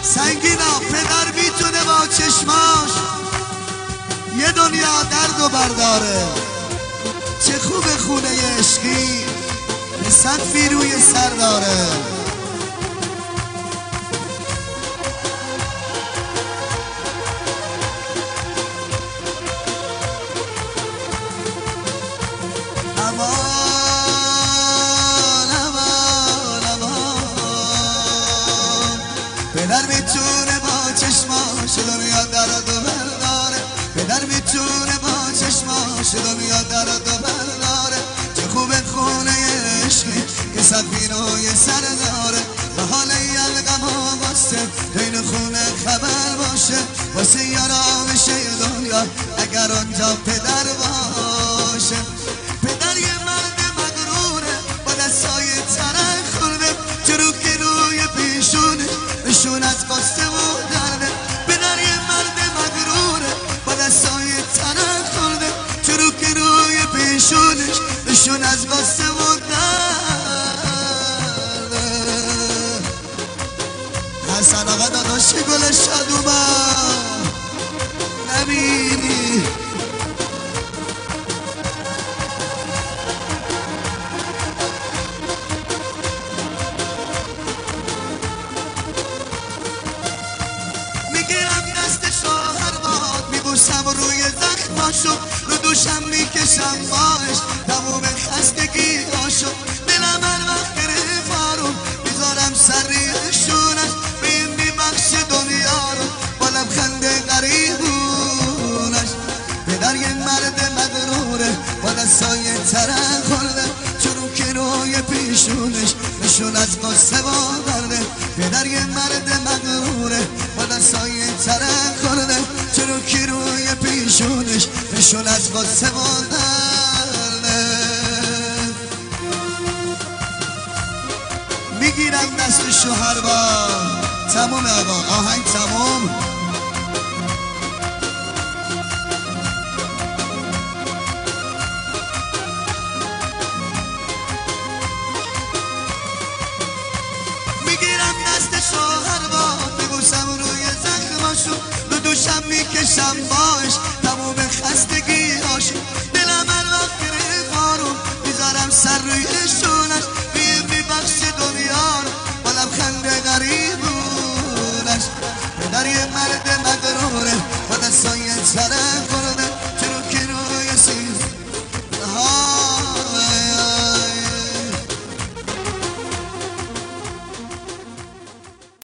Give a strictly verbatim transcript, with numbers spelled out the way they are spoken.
سنگینا پدر میتونه با چشماش یه دنیا درد و برداره. چه خوب خونه عشقی سقفی روی سر داره. امان امان امان پدر میتونه با چشماش دنیا درد و برداره. پدر میتونه با چشماش دنیا درد و برداره. چه خوب خونه عشقی که سقفی روی سر داره. و حال یلقم ها واسه این خونه خبر باشه. واسه یارامش دنیا اگر آنجا پدر باشه. پدر یه مرد مغروره با دستای ترک خورده. چرو که روی پیشونه نشون از قصه و درده. پدر یه مرد مغروره با دستای ترک خورده. چرو که روی پیشونش نشون از قصه و درده. حسن آقا داداش گل شادومان نبینی میبوسم روی زخماشو رو دوشم میکشم باش تموم خستگیاشو. دلم هر وقت گرفت آروم میذارم سر ریشونش. به این میبخش دنیا رو با لبخند غریبونش. پدر یه مرد مغروره با دستای ترک خورده. چرو که روی پیشونش نشون از قصه و درده. پدر یه مرد مغروره با دستای ترک خورده. چرا که روی پیشونش نشون از قصه و درده. میگیرم دست شوهر با تموم آقا آهنگ تموم. میگیرم دست شوهر با میبوسم روی زخماشو. رو دوشم میکشم باش تموم خستگیاشو. دلم هر وقت گرفت آروم میذارم سر روی شو.